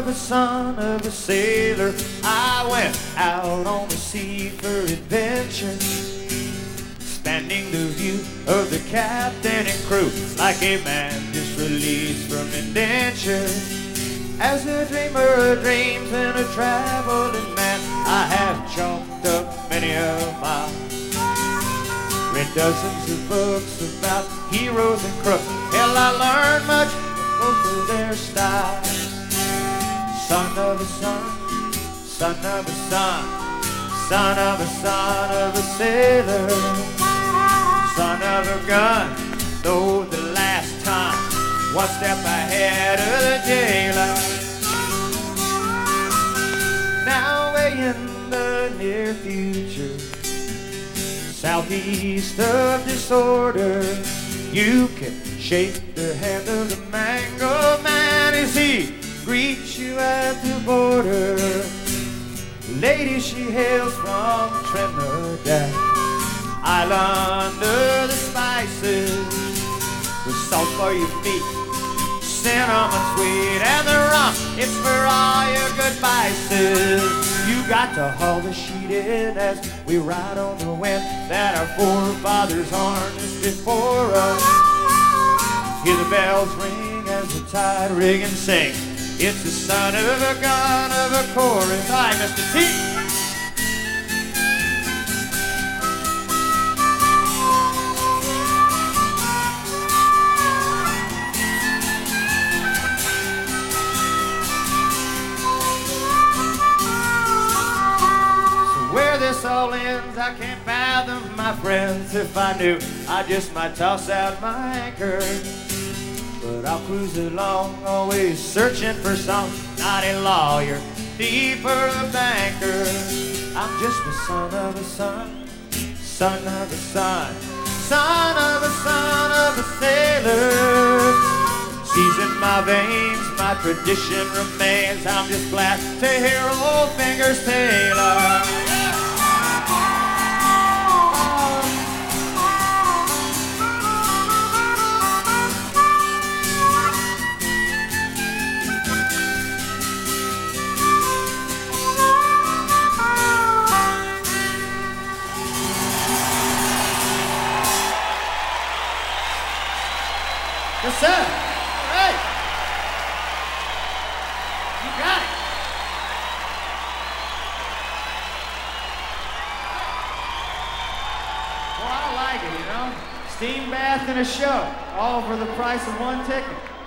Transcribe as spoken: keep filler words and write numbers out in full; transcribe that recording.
a son of a sailor. I went out on the sea for adventure, expanding the view of the captain and crew like a man just released from indenture. As a dreamer of dreams and a traveling man, I have chalked up many of my read dozens of books about heroes and crooks. Hell, I learned much from both of their styles. Son of a son, son of a son, son of a son of a sailor, son of a gun, though the last time, one step ahead of the jailer. Now way in the near future, southeast of disorder, you can shake the hand of the mango man as he greets you at the border. Lady, she hails from Trinidad, island of the spices, with salt for your feet, cinnamon sweet, and the rum, it's for all your good vices. You got to haul the sheet in as we ride on the wind that our forefathers harnessed before us. Hear the bells ring as the tide rig and sing. It's the son of a gun of a chorus. Hi, Mister T. This all ends, I can't fathom, my friends. If I knew, I just might toss out my anchor. But I'll cruise along, always searching for some naughty lawyer, thief or a banker. I'm just the son of a son, son of a son, son of a son of a sailor. Seas in my veins, my tradition remains. I'm just glad to hear old Fingers Taylor. Yes, sir. All right. You got it. Well, I like it, you know. Steam bath and a show, all for the price of one ticket.